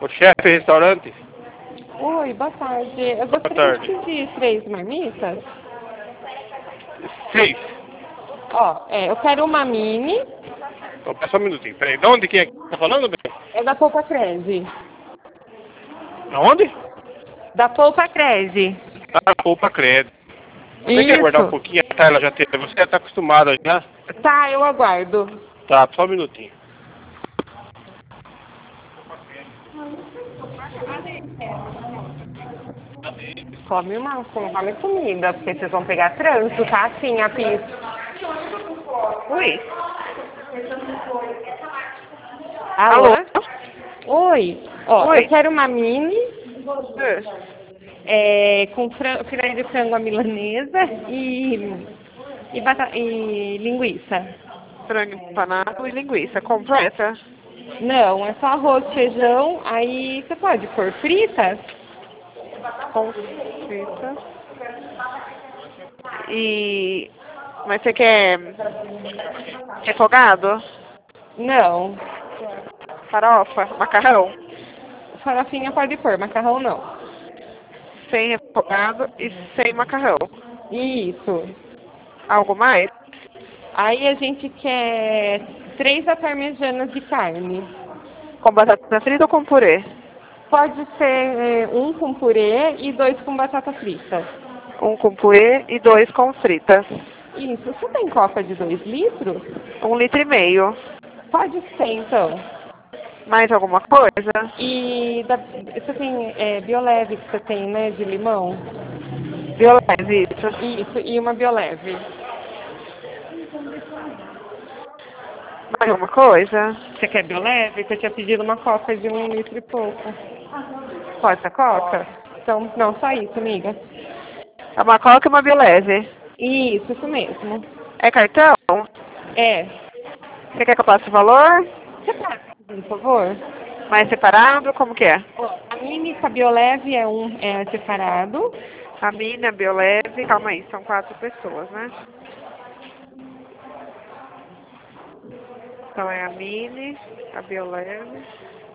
O chefe restaurante? Oi, boa tarde. Eu Boa gostaria de tarde. pedir 3 marmitas. 6. Eu quero uma mini. Então, só um minutinho. Peraí, de onde que é que tá falando, bem? É da Polpa Crazy. Aonde? Da Polpa Crazy. Ah, poupa crédito. Você quer guardar um Isso. pouquinho? Tá, ela já teve. Você já tá acostumada já? Tá, eu aguardo. Tá, só um minutinho. Come uma, come comida, porque vocês vão pegar trânsito, tá? Assim, a pista. Oi. Alô? Alô? Oi. Eu Oi. quero uma mini. É. Com filé de frango à milanesa e linguiça. Frango empanado e linguiça completa. Não, é só arroz, feijão, aí você pode pôr fritas? Com frita. E... Mas você quer refogado? Não, Farofa? Macarrão? farofinha pode pôr, macarrão não. Sem refogado e sem macarrão. Isso. Algo mais? Aí a gente quer 3 parmegianas de carne. Com batata frita ou com purê? Pode ser um com purê e 2 com batata frita. Um com purê e 2 com fritas. Isso. Você tem coca de 2 litros? 1,5 litro. Pode ser, então. Mais alguma coisa? E você tem bioleve que você tem, né, de limão? Violese, isso. Isso, e uma bioleve. Mais alguma coisa? Você quer bioleve? Que eu tinha pedido uma coca de 1 litro e pouco. Pode ser coca? Então, não, só isso, amiga. É uma coca e uma biolese. Isso mesmo. É cartão? É. Você quer que eu passe o valor? Você pode, por favor? Mais separado? Como que é? A mini com a bioleve é separado. A minha, a bioleve. Calma aí, são 4 pessoas, né? Então é a mini, a bioleve.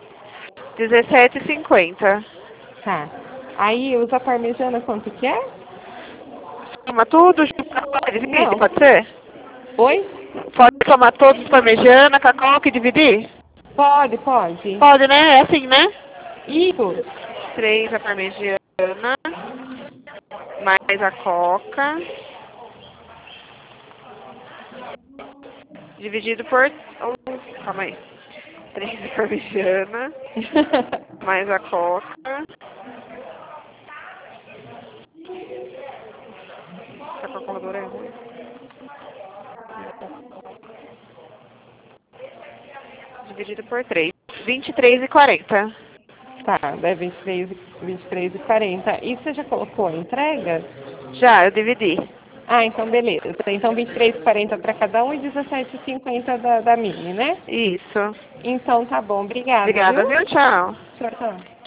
17,50. Tá. Aí, usa parmesana, quanto que é? Toma tudo junto com a divide, Não. pode ser? Oi? Pode tomar todos parmegiana, cacau e dividir? Pode. Pode, né? É assim, né? Isso. 3 a parmegiana, mais a coca, dividido por... calma aí. 3 a parmegiana, mais a coca. A calculadora é ruim. Dividido por 3. 23,40. Tá, é 23,40. E você já colocou a entrega? Já, eu dividi. Ah, então beleza. Então 23,40 para cada um e 17,50 da mini, né? Isso. Então tá bom, obrigada, Obrigada, viu? viu? Tchau. Tchau.